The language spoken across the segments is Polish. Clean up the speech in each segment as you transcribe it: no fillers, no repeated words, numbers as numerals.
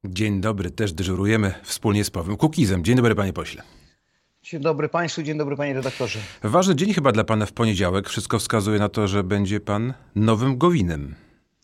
Dzień dobry, też dyżurujemy wspólnie z Pawłem Kukizem. Dzień dobry, panie pośle. Dzień dobry Państwu, dzień dobry Panie redaktorze. Ważny dzień chyba dla pana w poniedziałek. Wszystko wskazuje na to, że będzie pan nowym Gowinem.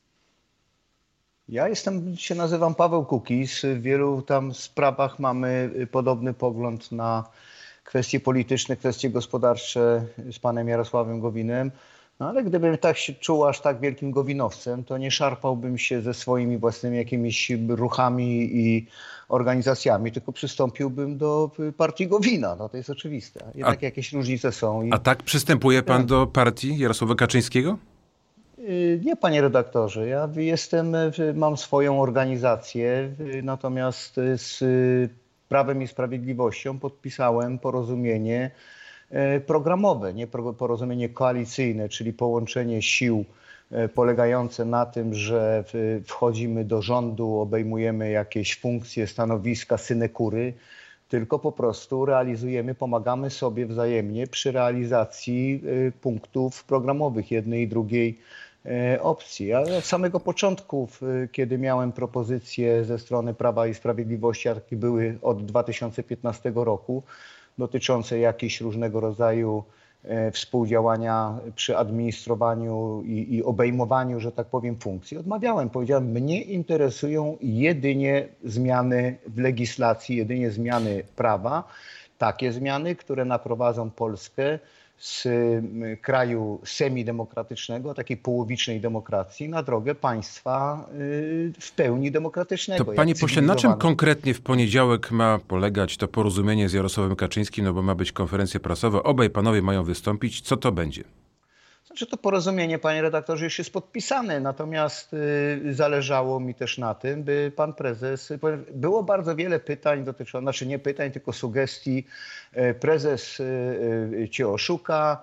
Się nazywam Paweł Kukiz. W wielu tam sprawach mamy podobny pogląd na kwestie polityczne, kwestie gospodarcze z panem Jarosławem Gowinem. No ale gdybym tak się czuł aż tak wielkim gowinowcem, to nie szarpałbym się ze swoimi własnymi jakimiś ruchami i organizacjami, tylko przystąpiłbym do partii Gowina. No to jest oczywiste. Jednak jakieś różnice są. A tak przystępuje pan do partii Jarosława Kaczyńskiego? Nie, panie redaktorze, mam swoją organizację, natomiast z Prawem i Sprawiedliwością podpisałem porozumienie programowe, nie porozumienie koalicyjne, czyli połączenie sił polegające na tym, że wchodzimy do rządu, obejmujemy jakieś funkcje, stanowiska, synekury, tylko po prostu pomagamy sobie wzajemnie przy realizacji punktów programowych jednej i drugiej opcji. Ja od samego początku, kiedy miałem propozycje ze strony Prawa i Sprawiedliwości, a takie były od 2015 roku, dotyczące jakichś różnego rodzaju współdziałania przy administrowaniu i obejmowaniu, że tak powiem, funkcji, odmawiałem. Powiedziałem, mnie interesują jedynie zmiany w legislacji, jedynie zmiany prawa, takie zmiany, które naprowadzą Polskę z kraju semidemokratycznego, takiej połowicznej demokracji, na drogę państwa w pełni demokratycznego. To panie pośle, na czym konkretnie w poniedziałek ma polegać to porozumienie z Jarosławem Kaczyńskim? No bo ma być konferencja prasowa, obaj panowie mają wystąpić. Co to będzie? Znaczy to porozumienie, panie redaktorze, już jest podpisane, natomiast zależało mi też na tym, by pan prezes, było bardzo wiele pytań dotyczących, znaczy nie pytań, tylko sugestii, prezes cię oszuka,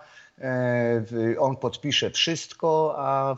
on podpisze wszystko,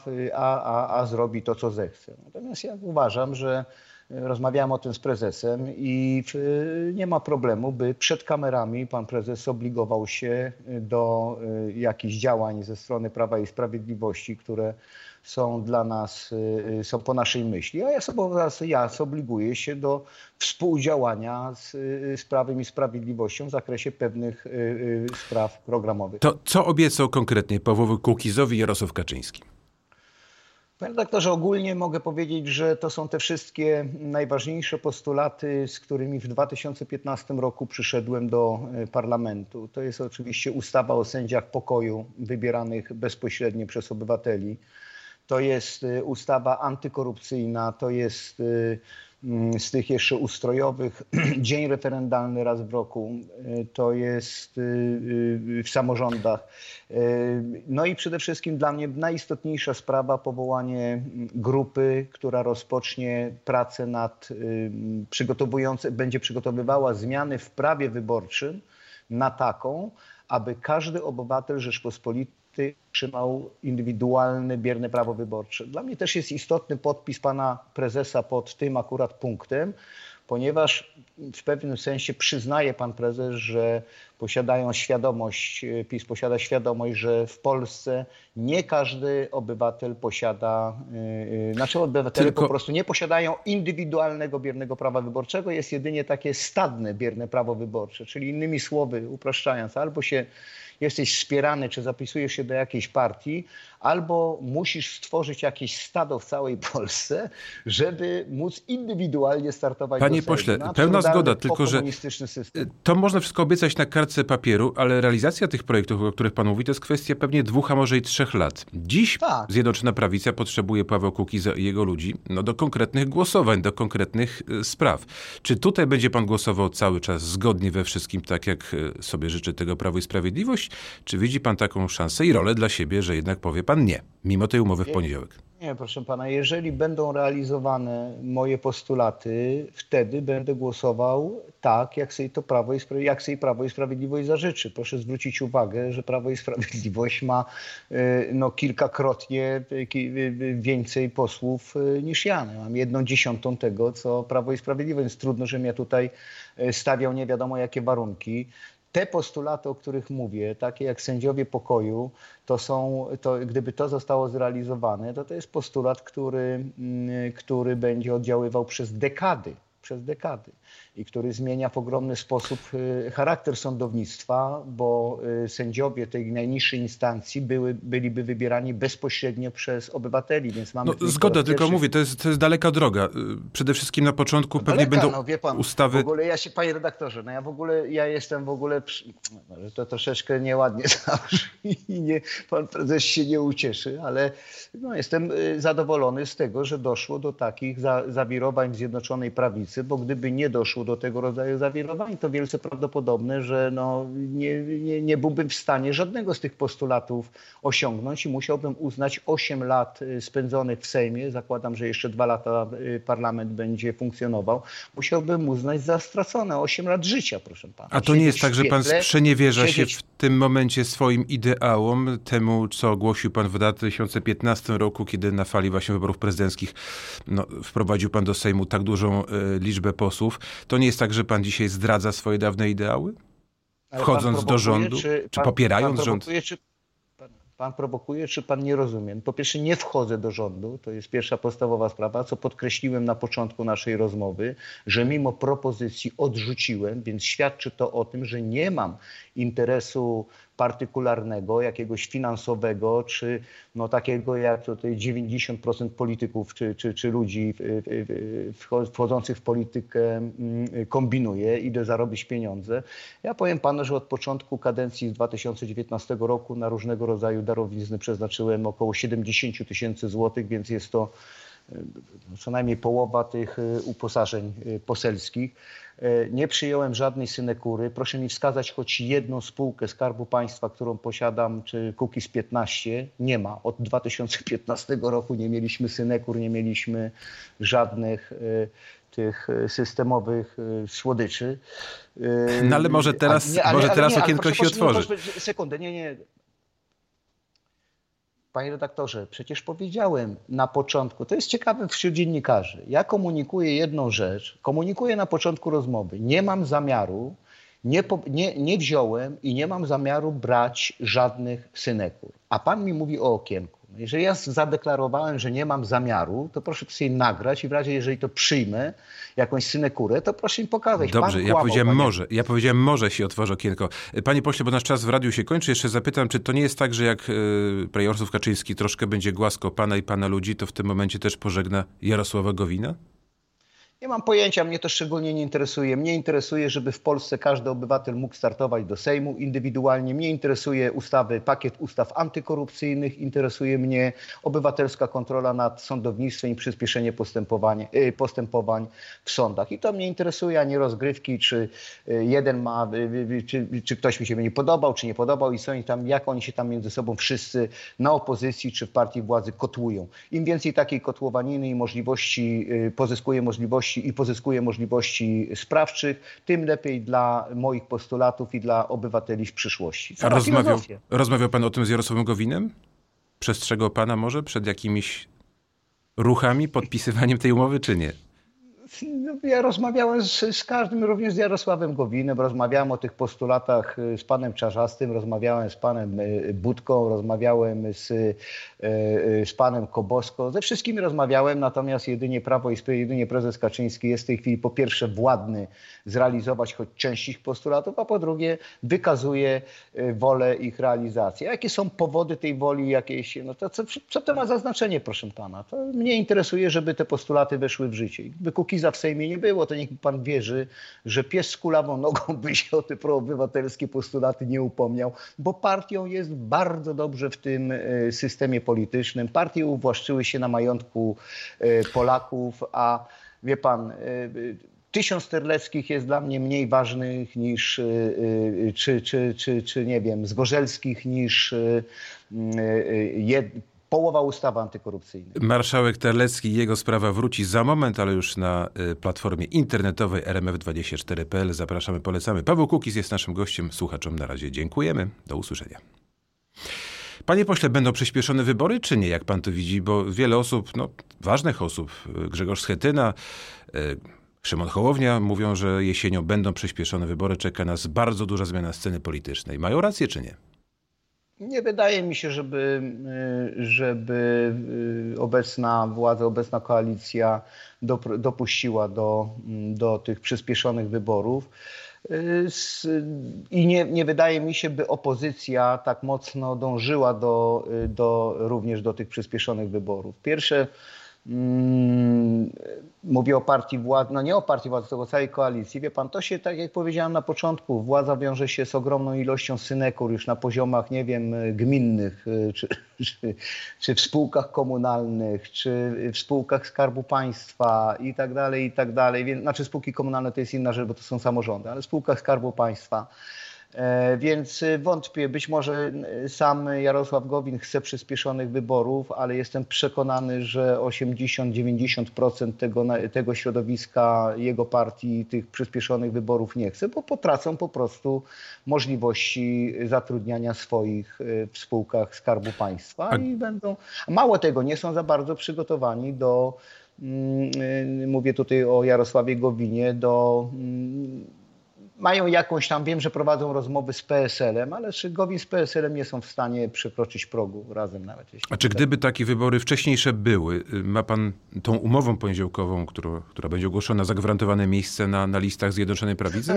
a zrobi to, co zechce. Natomiast ja uważam, że rozmawiałem o tym z prezesem i nie ma problemu, by przed kamerami pan prezes obligował się do jakichś działań ze strony Prawa i Sprawiedliwości, które są dla nas, są po naszej myśli, a ja zobliguję się do współdziałania z Prawem i Sprawiedliwością w zakresie pewnych spraw programowych. To co obiecał konkretnie Pawłowi Kukizowi Jarosław Kaczyński? Panie redaktorze, ogólnie mogę powiedzieć, że to są te wszystkie najważniejsze postulaty, z którymi w 2015 roku przyszedłem do parlamentu. To jest oczywiście ustawa o sędziach pokoju wybieranych bezpośrednio przez obywateli. To jest ustawa antykorupcyjna, to jest z tych jeszcze ustrojowych dzień referendalny raz w roku, to jest w samorządach. No i przede wszystkim dla mnie najistotniejsza sprawa, powołanie grupy, która rozpocznie pracę będzie przygotowywała zmiany w prawie wyborczym na taką, aby każdy obywatel Rzeczpospolitej otrzymał indywidualne, bierne prawo wyborcze. Dla mnie też jest istotny podpis pana prezesa pod tym akurat punktem, ponieważ w pewnym sensie przyznaje pan prezes, że PiS posiada świadomość, że w Polsce nie każdy obywatel obywatele po prostu nie posiadają indywidualnego, biernego prawa wyborczego, jest jedynie takie stadne, bierne prawo wyborcze, czyli innymi słowy, upraszczając, albo jesteś wspierany, czy zapisujesz się do jakiejś partii, albo musisz stworzyć jakieś stado w całej Polsce, żeby móc indywidualnie startować do Sejmu. Panie pośle, pełna zgoda, tylko że to można wszystko obiecać na kartce papieru, ale realizacja tych projektów, o których pan mówi, to jest kwestia pewnie 2, a może i 3 lat. Dziś Zjednoczona Prawica potrzebuje Pawła Kukiza i jego ludzi do konkretnych głosowań, do konkretnych spraw. Czy tutaj będzie pan głosował cały czas zgodnie we wszystkim, tak jak sobie życzy tego Prawo i Sprawiedliwość? Czy widzi pan taką szansę i rolę dla siebie, że jednak powie pan nie, mimo tej umowy w poniedziałek? Nie, proszę pana, jeżeli będą realizowane moje postulaty, wtedy będę głosował tak, jak sobie Prawo i Sprawiedliwość zażyczy. Proszę zwrócić uwagę, że Prawo i Sprawiedliwość ma kilkakrotnie więcej posłów niż ja. Mam 1/10 tego, co Prawo i Sprawiedliwość, więc trudno, żebym ja tutaj stawiał nie wiadomo jakie warunki. Te postulaty, o których mówię, takie jak sędziowie pokoju, gdyby to zostało zrealizowane, to jest postulat, który będzie oddziaływał przez dekady. przez dekady i który zmienia w ogromny sposób charakter sądownictwa, bo sędziowie tej najniższej instancji byliby wybierani bezpośrednio przez obywateli, więc mamy... Zgoda, tylko mówię, to jest daleka droga. Przede wszystkim na początku pewnie będą wie pan, ustawy... W ogóle panie redaktorze, ja jestem w ogóle... To troszeczkę nieładnie zabrzmi i pan prezes się nie ucieszy, ale jestem zadowolony z tego, że doszło do takich zawirowań w Zjednoczonej Prawicy, bo gdyby nie doszło do tego rodzaju zawirowań, to wielce prawdopodobne, że nie byłbym w stanie żadnego z tych postulatów osiągnąć i musiałbym uznać 8 lat spędzonych w Sejmie, zakładam, że jeszcze 2 lata parlament będzie funkcjonował, musiałbym uznać za stracone 8 lat życia, proszę pana. A to nie jest tak, że pan sprzeniewierza się w tym momencie swoim ideałom, temu, co ogłosił pan w 2015 roku, kiedy na fali właśnie wyborów prezydenckich wprowadził pan do Sejmu tak dużą liczbę posłów. To nie jest tak, że pan dzisiaj zdradza swoje dawne ideały? Wchodząc do rządu, czy popierając rząd? Pan prowokuje, czy pan nie rozumie? Po pierwsze, nie wchodzę do rządu, to jest pierwsza podstawowa sprawa, co podkreśliłem na początku naszej rozmowy, że mimo propozycji odrzuciłem, więc świadczy to o tym, że nie mam interesu partykularnego, jakiegoś finansowego, czy takiego jak tutaj 90% polityków, czy ludzi wchodzących w politykę kombinuje, idę zarobić pieniądze. Ja powiem panu, że od początku kadencji z 2019 roku na różnego rodzaju darowizny przeznaczyłem około 70 000 złotych, więc jest to co najmniej połowa tych uposażeń poselskich. Nie przyjąłem żadnej synekury. Proszę mi wskazać choć jedną spółkę Skarbu Państwa, którą posiadam, czy Kukiz15. Nie ma. Od 2015 roku nie mieliśmy synekur, nie mieliśmy żadnych tych systemowych słodyczy. Ale może teraz, okienko się otworzy. Sekundę, nie. Panie redaktorze, przecież powiedziałem na początku, to jest ciekawe wśród dziennikarzy, ja komunikuję jedną rzecz, komunikuję na początku rozmowy, nie mam zamiaru, nie wziąłem i nie mam zamiaru brać żadnych synekur, a pan mi mówi o okienku. Jeżeli ja zadeklarowałem, że nie mam zamiaru, to proszę sobie nagrać i w razie, jeżeli to przyjmę, jakąś synekurę, to proszę mi pokazać. Dobrze, ja powiedziałem może się otworzy okienko. Panie pośle, bo nasz czas w radiu się kończy, jeszcze zapytam, czy to nie jest tak, że jak premier Jarosław Kaczyński troszkę będzie głaskał pana i pana ludzi, to w tym momencie też pożegna Jarosława Gowina? Nie mam pojęcia, mnie to szczególnie nie interesuje. Mnie interesuje, żeby w Polsce każdy obywatel mógł startować do Sejmu indywidualnie. Mnie interesuje pakiet ustaw antykorupcyjnych, interesuje mnie obywatelska kontrola nad sądownictwem i przyspieszenie postępowań w sądach. I to mnie interesuje, a nie rozgrywki, czy jeden ma, czy ktoś mi się nie podobał, czy nie podobał i co oni tam, jak oni się tam między sobą wszyscy na opozycji, czy w partii władzy kotłują. Im więcej takiej kotłowaniny i pozyskuje możliwości sprawczych, tym lepiej dla moich postulatów i dla obywateli w przyszłości. A rozmawiał pan o tym z Jarosławem Gowinem? Przestrzegał pana może przed jakimiś ruchami, podpisywaniem tej umowy, czy nie? Ja rozmawiałem z każdym, również z Jarosławem Gowinem, rozmawiałem o tych postulatach z panem Czarzastym, rozmawiałem z panem Budką, rozmawiałem z panem Kobosko, ze wszystkimi rozmawiałem, natomiast jedynie Prawo i Sprawiedliwość, jedynie prezes Kaczyński jest w tej chwili po pierwsze władny zrealizować choć część ich postulatów, a po drugie wykazuje wolę ich realizacji. A jakie są powody tej woli jakieś, to co to ma za znaczenie, proszę pana? To mnie interesuje, żeby te postulaty weszły w życie. Gdyby Kukiza w Sejmie nie było, to niech pan wierzy, że pies z kulawą nogą by się o te proobywatelskie postulaty nie upomniał, bo partią jest bardzo dobrze w tym systemie politycznym. Partie uwłaszczyły się na majątku Polaków, a wie pan, 1000 Terleckich jest dla mnie mniej ważnych niż, czy nie wiem, Zgorzelskich niż połowa ustawy antykorupcyjnej. Marszałek Terlecki i jego sprawa wróci za moment, ale już na platformie internetowej rmf24.pl. Zapraszamy, polecamy. Paweł Kukiz jest naszym gościem. Słuchaczom na razie dziękujemy. Do usłyszenia. Panie pośle, będą przyspieszone wybory, czy nie, jak pan to widzi? Bo wiele osób, ważnych osób, Grzegorz Schetyna, Szymon Hołownia mówią, że jesienią będą przyspieszone wybory. Czeka nas bardzo duża zmiana sceny politycznej. Mają rację, czy nie? Nie wydaje mi się, żeby obecna władza, obecna koalicja dopuściła do tych przyspieszonych wyborów. I nie wydaje mi się, by opozycja tak mocno dążyła również do tych przyspieszonych wyborów. Pierwsze, mówię o partii władzy, no nie o partii władzy, tylko o całej koalicji. Wie pan, to się, tak jak powiedziałem na początku, władza wiąże się z ogromną ilością synekur już na poziomach, nie wiem, gminnych, czy w spółkach komunalnych, czy w spółkach Skarbu Państwa i tak dalej. Znaczy spółki komunalne to jest inna rzecz, bo to są samorządy, ale w spółkach Skarbu Państwa. Więc wątpię, być może sam Jarosław Gowin chce przyspieszonych wyborów, ale jestem przekonany, że 80-90% tego środowiska jego partii tych przyspieszonych wyborów nie chce, bo potracą po prostu możliwości zatrudniania swoich w spółkach Skarbu Państwa i będą, mało tego, nie są za bardzo przygotowani mówię tutaj o Jarosławie Gowinie, mają jakąś tam, wiem, że prowadzą rozmowy z PSL-em, ale czy Gowin z PSL-em nie są w stanie przekroczyć progu razem nawet. A czy gdyby takie wybory wcześniejsze były, ma pan tą umową poniedziałkową, która będzie ogłoszona, zagwarantowane miejsce na listach Zjednoczonej Prawicy?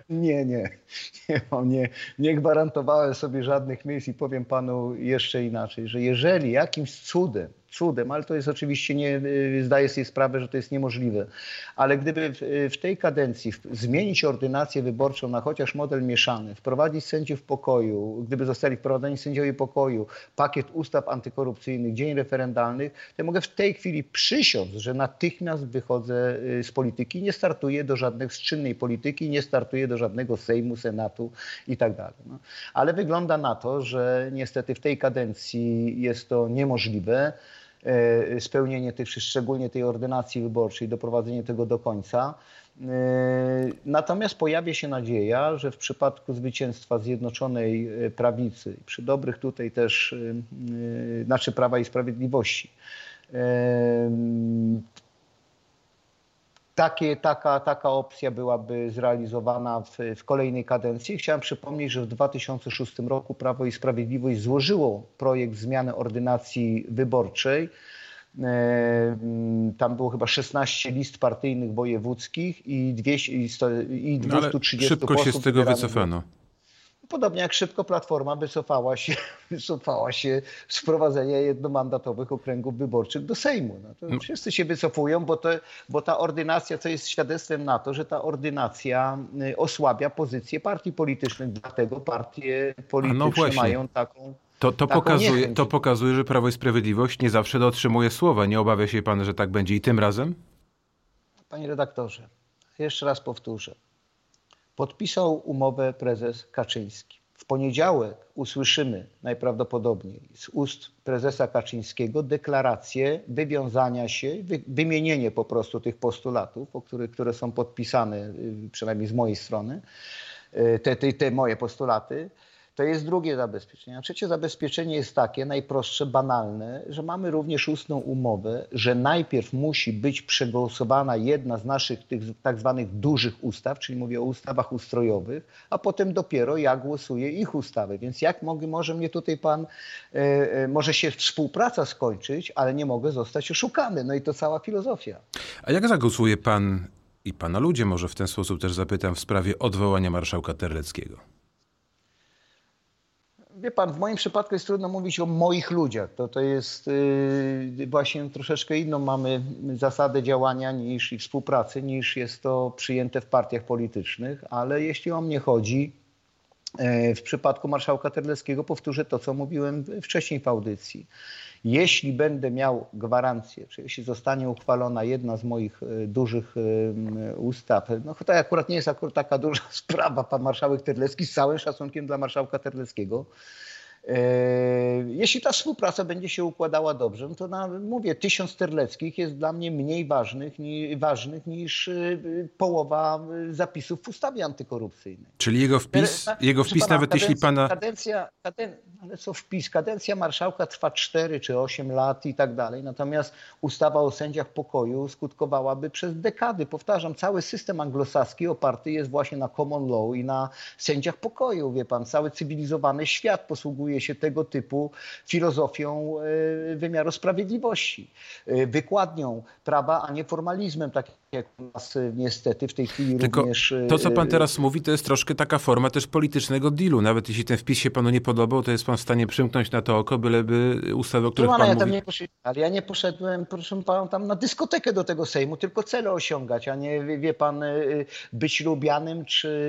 Nie gwarantowałem sobie żadnych miejsc i powiem panu jeszcze inaczej, że jeżeli jakimś cudem, ale to jest oczywiście, zdaję sobie sprawę, że to jest niemożliwe, ale gdyby w tej kadencji zmienić ordynację wyborczą na chociaż model mieszany, wprowadzić sędziów pokoju, gdyby zostali wprowadzeni sędziowie pokoju, pakiet ustaw antykorupcyjnych, dzień referendalnych, to ja mogę w tej chwili przysiąc, że natychmiast wychodzę z polityki, nie startuję do żadnej z czynnej polityki, nie startuję do żadnego Sejmu, Senatu i tak dalej. No. Ale wygląda na to, że niestety w tej kadencji jest to niemożliwe. Spełnienie szczególnie tej ordynacji wyborczej, doprowadzenie tego do końca. Natomiast pojawia się nadzieja, że w przypadku zwycięstwa Zjednoczonej Prawicy, przy dobrych tutaj też, znaczy Prawa i Sprawiedliwości, taka opcja byłaby zrealizowana w kolejnej kadencji. Chciałem przypomnieć, że w 2006 roku Prawo i Sprawiedliwość złożyło projekt zmiany ordynacji wyborczej. Tam było chyba 16 list partyjnych wojewódzkich i 230 szybko się z tego wycofano. Podobnie jak szybko Platforma wycofała się z wprowadzenia jednomandatowych okręgów wyborczych do Sejmu. No to wszyscy się wycofują, bo ta ordynacja, co jest świadectwem na to, że ta ordynacja osłabia pozycję partii politycznych. Dlatego partie polityczne mają taką... To pokazuje, że Prawo i Sprawiedliwość nie zawsze dotrzymuje słowa. Nie obawia się pan, że tak będzie i tym razem? Panie redaktorze, jeszcze raz powtórzę. Podpisał umowę prezes Kaczyński. W poniedziałek usłyszymy najprawdopodobniej z ust prezesa Kaczyńskiego deklarację wywiązania się, wymienienie po prostu tych postulatów, które są podpisane, przynajmniej z mojej strony, te moje postulaty. To jest drugie zabezpieczenie. A trzecie zabezpieczenie jest takie, najprostsze, banalne, że mamy również ustną umowę, że najpierw musi być przegłosowana jedna z naszych tych tak zwanych dużych ustaw, czyli mówię o ustawach ustrojowych, a potem dopiero ja głosuję ich ustawy. Więc jak może mnie tutaj pan, może się współpraca skończyć, ale nie mogę zostać oszukany. No i to cała filozofia. A jak zagłosuje pan i pana ludzie, może w ten sposób też zapytam, w sprawie odwołania marszałka Terleckiego? Wie pan, w moim przypadku jest trudno mówić o moich ludziach. To jest właśnie troszeczkę inną mamy zasadę działania i współpracy, niż jest to przyjęte w partiach politycznych. Ale jeśli o mnie chodzi, w przypadku marszałka Terleckiego powtórzę to, co mówiłem wcześniej w audycji. Jeśli będę miał gwarancję, czy jeśli zostanie uchwalona jedna z moich dużych ustaw, no to akurat nie jest taka duża sprawa, pan marszałek Terlecki, z całym szacunkiem dla marszałka Terleckiego. Jeśli ta współpraca będzie się układała dobrze, no to mówię, 1000 Terleckich jest dla mnie mniej ważnych niż połowa zapisów w ustawie antykorupcyjnej. Czyli jego wpis nawet pana, jeśli pana... Ale co wpis? Kadencja marszałka trwa 4 czy 8 lat i tak dalej. Natomiast ustawa o sędziach pokoju skutkowałaby przez dekady. Powtarzam, cały system anglosaski oparty jest właśnie na common law i na sędziach pokoju. Wie pan, cały cywilizowany świat posługuje się tego typu filozofią wymiaru sprawiedliwości. Wykładnią prawa, a nie formalizmem, tak jak u nas niestety w tej chwili tylko również... To, co pan teraz mówi, to jest troszkę taka forma też politycznego dealu. Nawet jeśli ten wpis się panu nie podobał, to jest pan w stanie przymknąć na to oko, byleby ustawy, o których pan mówi... Ale ja nie poszedłem, proszę pana, tam na dyskotekę do tego Sejmu, tylko cele osiągać, a nie, wie pan, być lubianym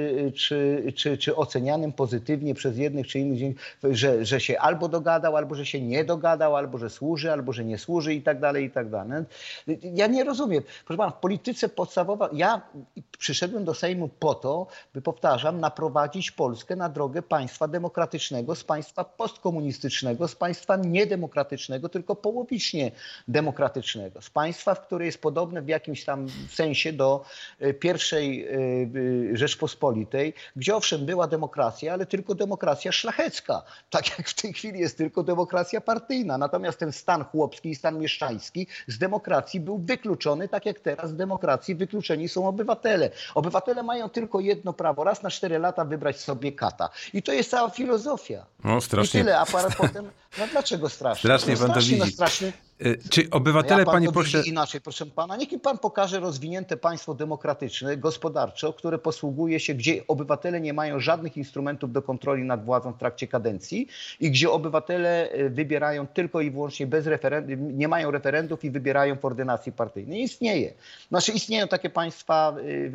czy ocenianym pozytywnie przez jednych czy innych, że się albo dogadał, albo że się nie dogadał, albo że służy, albo że nie służy i tak dalej, i tak dalej. Ja nie rozumiem. Proszę pana, w polityce podstawowa, ja przyszedłem do Sejmu po to, by, powtarzam, naprowadzić Polskę na drogę państwa demokratycznego, z państwa postkomunistycznego, z państwa niedemokratycznego, tylko połowicznie demokratycznego. Z państwa, w które jest podobne w jakimś tam sensie do pierwszej Rzeczpospolitej, gdzie owszem była demokracja, ale tylko demokracja szlachecka. Tak jak w tej chwili jest tylko demokracja partyjna. Natomiast ten stan chłopski i stan mieszczański z demokracji był wykluczony, tak jak teraz z demokracji wykluczeni są obywatele. Obywatele mają tylko jedno prawo, raz na 4 lata wybrać sobie kata. I to jest cała filozofia. No, strasznie. I tyle, a potem, no dlaczego strasznie? Strasznie pan to widzi. Straszny. Czy obywatele, pan panie to pośle... widzi inaczej, proszę pana. Niech mi pan pokaże rozwinięte państwo demokratyczne, gospodarczo, które posługuje się, gdzie obywatele nie mają żadnych instrumentów do kontroli nad władzą w trakcie kadencji i gdzie obywatele wybierają tylko i wyłącznie bez referendum, nie mają referendów i wybierają w ordynacji partyjnej. Nie istnieje. Znaczy istnieją takie państwa,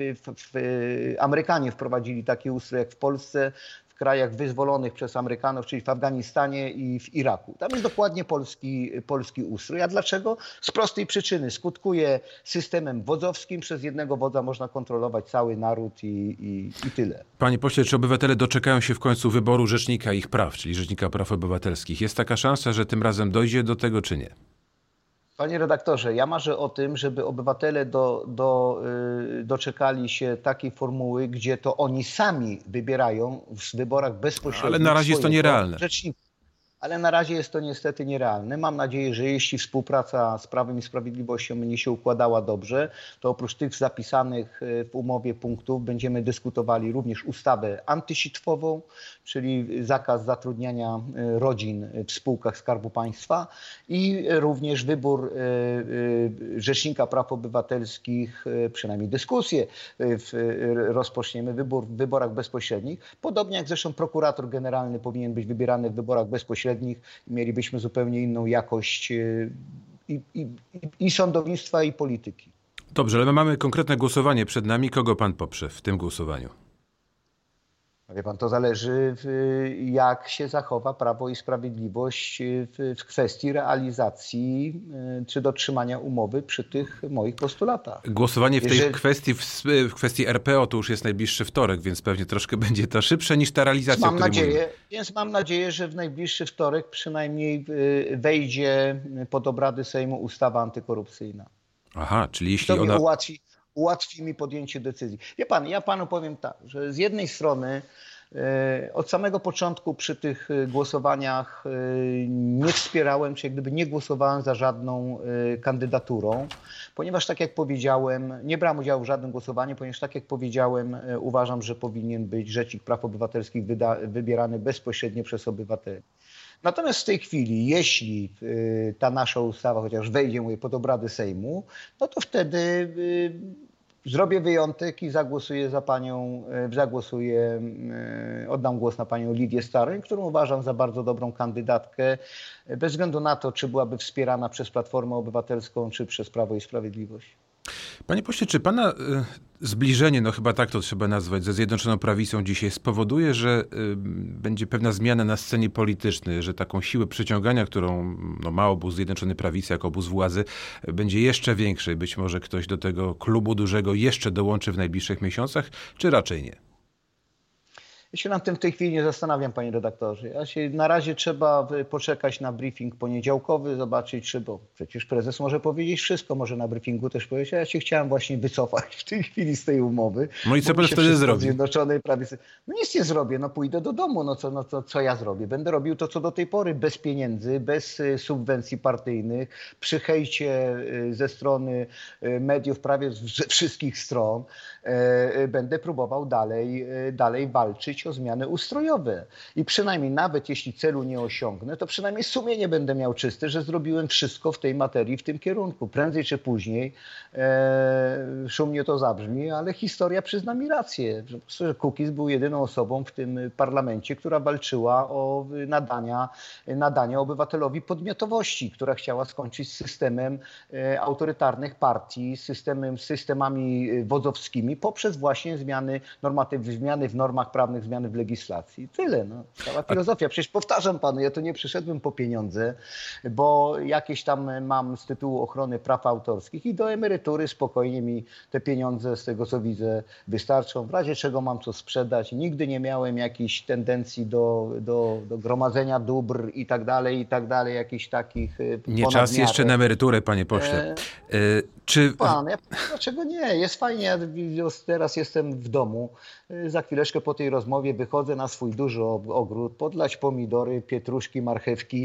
Amerykanie wprowadzili taki ustrój jak w Polsce, w krajach wyzwolonych przez Amerykanów, czyli w Afganistanie i w Iraku. Tam jest dokładnie polski ustrój. A dlaczego? Z prostej przyczyny. Skutkuje systemem wodzowskim. Przez jednego wodza można kontrolować cały naród i tyle. Panie pośle, czy obywatele doczekają się w końcu wyboru rzecznika ich praw, czyli Rzecznika Praw Obywatelskich? Jest taka szansa, że tym razem dojdzie do tego, czy nie? Panie redaktorze, ja marzę o tym, żeby obywatele doczekali się takiej formuły, gdzie to oni sami wybierają w wyborach bezpośrednich. Ale na razie jest to nierealne. Ale na razie jest to niestety nierealne. Mam nadzieję, że jeśli współpraca z Prawem i Sprawiedliwością będzie się układała dobrze, to oprócz tych zapisanych w umowie punktów będziemy dyskutowali również ustawę antysitwową, czyli zakaz zatrudniania rodzin w spółkach Skarbu Państwa i również wybór Rzecznika Praw Obywatelskich, przynajmniej dyskusję rozpoczniemy w wyborach bezpośrednich. Podobnie jak zresztą prokurator generalny powinien być wybierany w wyborach bezpośrednich. Mielibyśmy zupełnie inną jakość i sądownictwa, i polityki. Dobrze, ale my mamy konkretne głosowanie przed nami. Kogo pan poprze w tym głosowaniu? Wie pan, to zależy, jak się zachowa Prawo i Sprawiedliwość w kwestii realizacji czy dotrzymania umowy przy tych moich postulatach. Głosowanie w tej kwestii, w kwestii RPO to już jest najbliższy wtorek, więc pewnie troszkę będzie to szybsze niż ta realizacja, Więc mam nadzieję, że w najbliższy wtorek przynajmniej wejdzie pod obrady Sejmu ustawa antykorupcyjna. Aha, czyli jeśli to ułatwi mi podjęcie decyzji. Wie pan, ja panu powiem tak, że z jednej strony od samego początku przy tych głosowaniach nie wspierałem, czy jak gdyby nie głosowałem za żadną kandydaturą, ponieważ tak jak powiedziałem, nie brałem udziału w żadnym głosowaniu, ponieważ tak jak powiedziałem, uważam, że powinien być Rzecznik Praw Obywatelskich wybierany bezpośrednio przez obywateli. Natomiast w tej chwili, jeśli ta nasza ustawa chociaż wejdzie pod obrady Sejmu, no to wtedy zrobię wyjątek i zagłosuję za panią, oddam głos na panią Lidię Staroń, którą uważam za bardzo dobrą kandydatkę, bez względu na to, czy byłaby wspierana przez Platformę Obywatelską, czy przez Prawo i Sprawiedliwość. Panie pośle, czy pana zbliżenie, no chyba tak to trzeba nazwać, ze Zjednoczoną Prawicą dzisiaj spowoduje, że będzie pewna zmiana na scenie politycznej, że taką siłę przyciągania, którą ma obóz Zjednoczonej Prawicy jako obóz władzy, będzie jeszcze większa i być może ktoś do tego klubu dużego jeszcze dołączy w najbliższych miesiącach, czy raczej nie? Ja się nad tym w tej chwili nie zastanawiam, panie redaktorze. Na razie trzeba poczekać na briefing poniedziałkowy, zobaczyć, bo przecież prezes może powiedzieć wszystko, może na briefingu też powiedzieć, a ja się chciałem właśnie wycofać w tej chwili z tej umowy. No i co pan wtedy zrobi? No nic nie zrobię, pójdę do domu, co ja zrobię? Będę robił to, co do tej pory, bez pieniędzy, bez subwencji partyjnych, przy hejcie ze strony mediów prawie ze wszystkich stron. Będę próbował dalej walczyć o zmiany ustrojowe. I przynajmniej nawet jeśli celu nie osiągnę, to przynajmniej sumienie będę miał czyste, że zrobiłem wszystko w tej materii, w tym kierunku. Prędzej czy później, szumnie to zabrzmi, ale historia przyzna mi rację. Że Kukiz był jedyną osobą w tym parlamencie, która walczyła o nadanie obywatelowi podmiotowości, która chciała skończyć z systemem autorytarnych partii, systemami wodzowskimi poprzez właśnie zmiany w normach prawnych, zmiany w legislacji. Tyle. Cała filozofia. Przecież powtarzam panu, ja tu nie przyszedłem po pieniądze, bo jakieś tam mam z tytułu ochrony praw autorskich i do emerytury spokojnie mi te pieniądze z tego, co widzę, wystarczą. W razie czego mam co sprzedać. Nigdy nie miałem jakichś tendencji do gromadzenia dóbr i tak dalej, jakichś takich nie czas jeszcze na emeryturę, panie pośle. Dlaczego nie? Jest fajnie. Ja teraz jestem w domu. Za chwileczkę po tej rozmowie wychodzę na swój duży ogród, podlać pomidory, pietruszki, marchewki,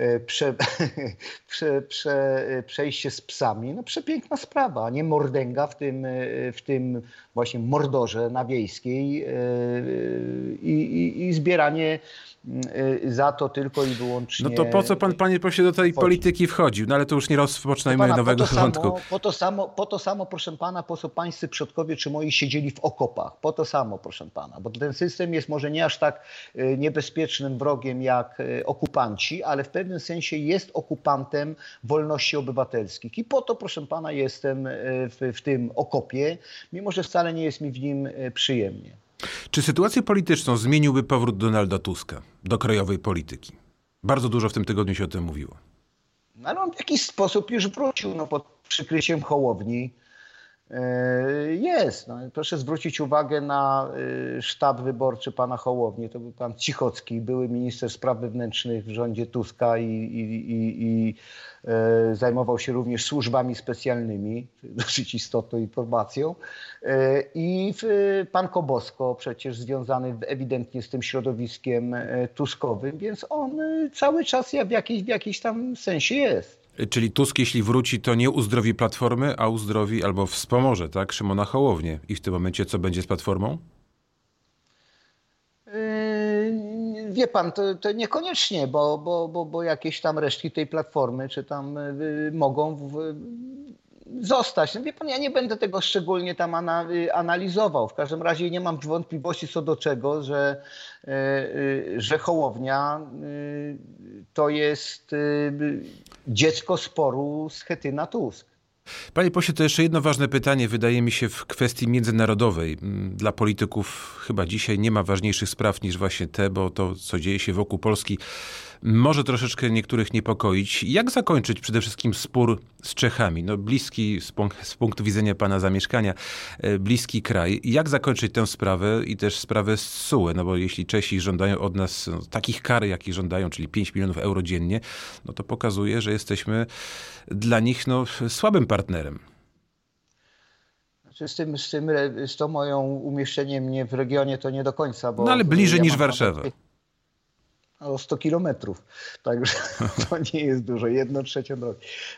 przejść się z psami. Przepiękna sprawa, nie mordęga w tym właśnie mordorze na Wiejskiej i zbieranie za to tylko i wyłącznie... No to po co pan, panie pośle, do tej polityki wchodził? No ale to już nie rozpoczynajmy nowego porządku. Po to samo, proszę pana, po co pańscy przodkowie czy moi siedzieli w okopach. Po to samo, proszę pana. Bo ten system jest może nie aż tak niebezpiecznym wrogiem jak okupanci, ale w pewnym sensie jest okupantem wolności obywatelskich. I po to, proszę pana, jestem w tym okopie, mimo że wcale nie jest mi w nim przyjemnie. Czy sytuację polityczną zmieniłby powrót Donalda Tuska do krajowej polityki? Bardzo dużo w tym tygodniu się o tym mówiło. Ale on w jakiś sposób już wrócił pod przykryciem Hołowni. Jest. Proszę zwrócić uwagę na sztab wyborczy pana Hołowni. To był pan Cichocki, były minister spraw wewnętrznych w rządzie Tuska i zajmował się również służbami specjalnymi, dosyć istotną informacją. I pan Kobosko, przecież związany ewidentnie z tym środowiskiem tuskowym, więc on cały czas w jakiś tam sensie jest. Czyli Tusk, jeśli wróci, to nie uzdrowi Platformy, a uzdrowi albo wspomoże, tak, Szymona Hołownię. I w tym momencie co będzie z Platformą? Wie pan, to niekoniecznie, bo jakieś tam resztki tej Platformy czy tam mogą zostać. Wie pan, ja nie będę tego szczególnie tam analizował. W każdym razie nie mam wątpliwości co do czego, że Hołownia to jest dziecko sporu Schetyna-Tusk. Panie pośle, to jeszcze jedno ważne pytanie, wydaje mi się, w kwestii międzynarodowej. Dla polityków chyba dzisiaj nie ma ważniejszych spraw niż właśnie te, bo to, co dzieje się wokół Polski, może troszeczkę niektórych niepokoić. Jak zakończyć przede wszystkim spór z Czechami? Bliski z punktu widzenia pana zamieszkania, bliski kraj. Jak zakończyć tę sprawę i też sprawę z TSUE? Bo jeśli Czesi żądają od nas takich kar, jakich żądają, czyli 5 milionów euro dziennie, to pokazuje, że jesteśmy dla nich słabym partnerem. Z tą moją umieszczeniem mnie w regionie to nie do końca. Bo ale bliżej niż Warszawa. O 100 kilometrów, także to nie jest dużo, 1/3 drogi.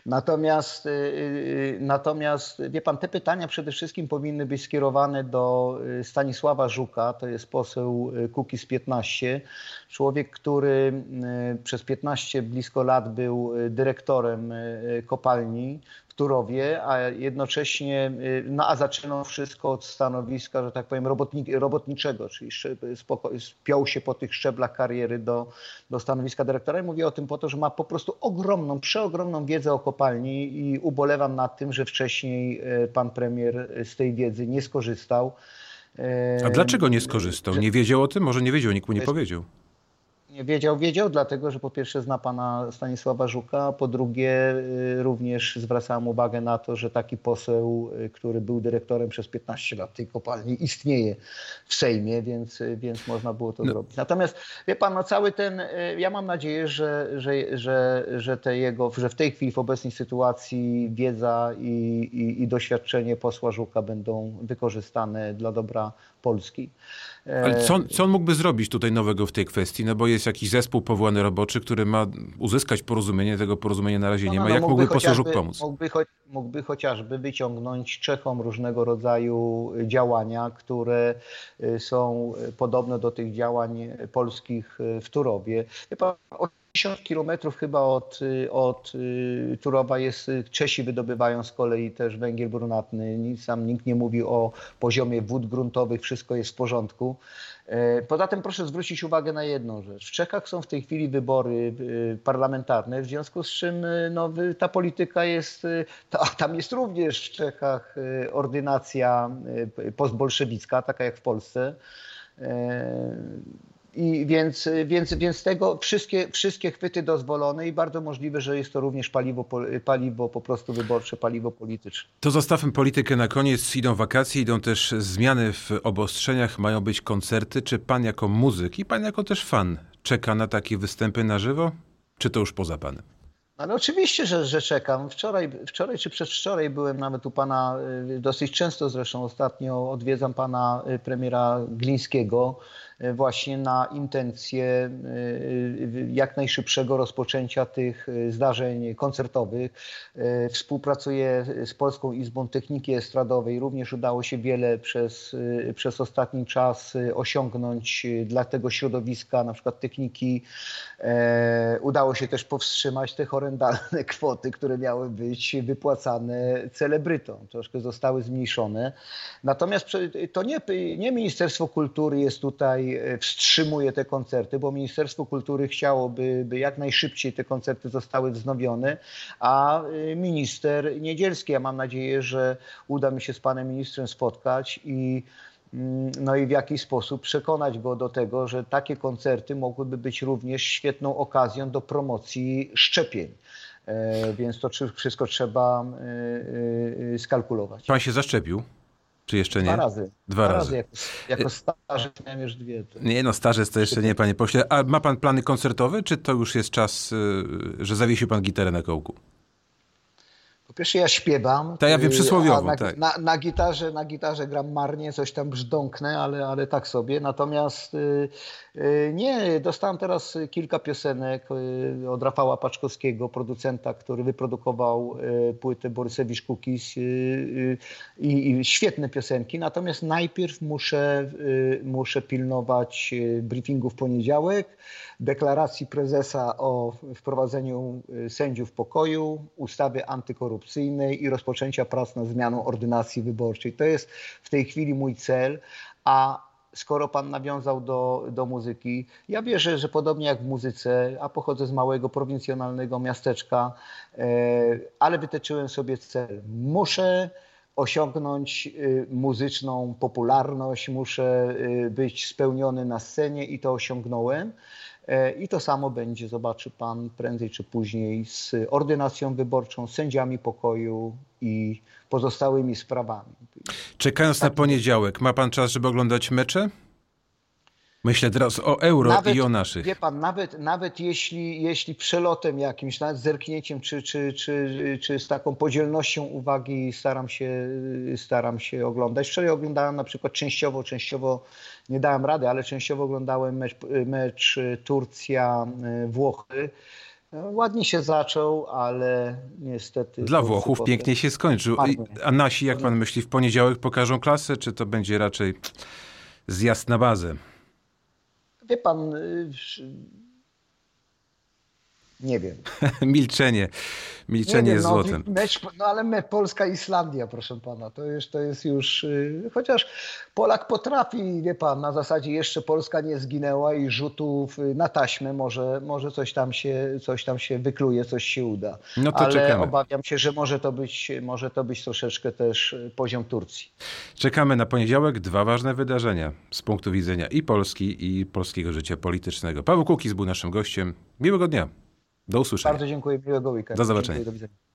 Natomiast wie pan, te pytania przede wszystkim powinny być skierowane do Stanisława Żuka, to jest poseł Kukiz 15, człowiek, który przez 15 blisko lat był dyrektorem kopalni w Turowie, a jednocześnie, a zaczynał wszystko od stanowiska, że tak powiem, robotniczego, czyli spiął się po tych szczeblach kariery do stanowiska dyrektora i mówię o tym po to, że ma po prostu przeogromną wiedzę o kopalni i ubolewam nad tym, że wcześniej pan premier z tej wiedzy nie skorzystał. A dlaczego nie skorzystał? Nie wiedział o tym? Może nie wiedział, nikt mu nie powiedział. Wiedział, dlatego że po pierwsze zna pana Stanisława Żuka, a po drugie również zwracałem uwagę na to, że taki poseł, który był dyrektorem przez 15 lat tej kopalni, istnieje w Sejmie, więc można było to zrobić. Natomiast wie pan, ja mam nadzieję, że w tej chwili w obecnej sytuacji wiedza i doświadczenie posła Żuka będą wykorzystane dla dobra Polski. Ale co on mógłby zrobić tutaj nowego w tej kwestii? No bo jest jakiś zespół powołany roboczy, który ma uzyskać porozumienie. Tego porozumienia na razie nie ma. Jak mógłby poseł Żuk pomóc? Mógłby chociażby wyciągnąć Czechom różnego rodzaju działania, które są podobne do tych działań polskich w Turowie. 50 kilometrów chyba od Turowa Czesi wydobywają z kolei też węgiel brunatny. Nikt nie mówi o poziomie wód gruntowych, wszystko jest w porządku. Poza tym proszę zwrócić uwagę na jedną rzecz. W Czechach są w tej chwili wybory parlamentarne, w związku z czym ta polityka jest, tam jest również w Czechach ordynacja postbolszewicka, taka jak w Polsce. I więc tego wszystkie chwyty dozwolone i bardzo możliwe, że jest to również paliwo po prostu wyborcze, paliwo polityczne. To zostawmy politykę na koniec. Idą wakacje, idą też zmiany w obostrzeniach, mają być koncerty. Czy pan jako muzyk i pan jako też fan czeka na takie występy na żywo? Czy to już poza panem? Ale oczywiście, że czekam. Wczoraj czy przedwczoraj byłem nawet u pana, dosyć często zresztą ostatnio odwiedzam pana premiera Glińskiego, właśnie na intencję jak najszybszego rozpoczęcia tych zdarzeń koncertowych. Współpracuję z Polską Izbą Techniki Estradowej. Również udało się wiele przez ostatni czas osiągnąć dla tego środowiska, na przykład techniki. Udało się też powstrzymać te horrendalne kwoty, które miały być wypłacane celebrytom. Troszkę zostały zmniejszone. Natomiast to nie Ministerstwo Kultury jest tutaj, wstrzymuje te koncerty, bo Ministerstwo Kultury chciałoby, by jak najszybciej te koncerty zostały wznowione, a minister Niedzielski, ja mam nadzieję, że uda mi się z panem ministrem spotkać i w jakiś sposób przekonać go do tego, że takie koncerty mogłyby być również świetną okazją do promocji szczepień. Więc to wszystko trzeba skalkulować. Pan się zaszczepił? Czy jeszcze nie? Dwa razy. Jako starzec miałem już 2. Nie, starzec to jeszcze nie, panie pośle. A ma pan plany koncertowe, czy to już jest czas, że zawiesił pan gitarę na kołku? Po pierwsze ja śpiewam. Ja wiem przysłowiowo, tak. Na gitarze gram marnie, coś tam brzdąknę, ale tak sobie. Natomiast nie, dostałem teraz kilka piosenek od Rafała Paczkowskiego, producenta, który wyprodukował płytę Borysewicz Cookies i świetne piosenki. Natomiast najpierw muszę pilnować briefingu w poniedziałek, deklaracji prezesa o wprowadzeniu sędziów pokoju, ustawy antykorupcyjnej i rozpoczęcia prac nad zmianą ordynacji wyborczej. To jest w tej chwili mój cel, a skoro pan nawiązał do muzyki, ja wierzę, że podobnie jak w muzyce, a pochodzę z małego, prowincjonalnego miasteczka, ale wytyczyłem sobie cel. Muszę osiągnąć muzyczną popularność, muszę być spełniony na scenie i to osiągnąłem. I to samo będzie, zobaczy pan, prędzej czy później z ordynacją wyborczą, sędziami pokoju i pozostałymi sprawami. Czekając na poniedziałek, ma pan czas, żeby oglądać mecze? Myślę teraz o Euro i o naszych. Wie pan, nawet jeśli przelotem jakimś, nawet zerknięciem, czy z taką podzielnością uwagi staram się oglądać. Wczoraj oglądałem na przykład częściowo nie dałem rady, ale częściowo oglądałem mecz Turcja-Włochy. Ładnie się zaczął, ale niestety... Dla Włochów pięknie się skończył. A nasi, jak pan myśli, w poniedziałek pokażą klasę, czy to będzie raczej zjazd na bazę? Wie pan, Nie wiem. Milczenie jest złotem. Ale Polska-Islandia, proszę pana, to jest już... Chociaż Polak potrafi, wie pan, na zasadzie jeszcze Polska nie zginęła i rzutów na taśmę może coś tam się wykluje, coś się uda. No to ale czekamy. Obawiam się, że może to być troszeczkę też poziom Turcji. Czekamy na poniedziałek. 2 ważne wydarzenia z punktu widzenia i Polski, i polskiego życia politycznego. Paweł Kukiz był naszym gościem. Miłego dnia. Do usłyszenia. Bardzo dziękuję. Miłego weekendu. Do zobaczenia. Dziękuję, do widzenia.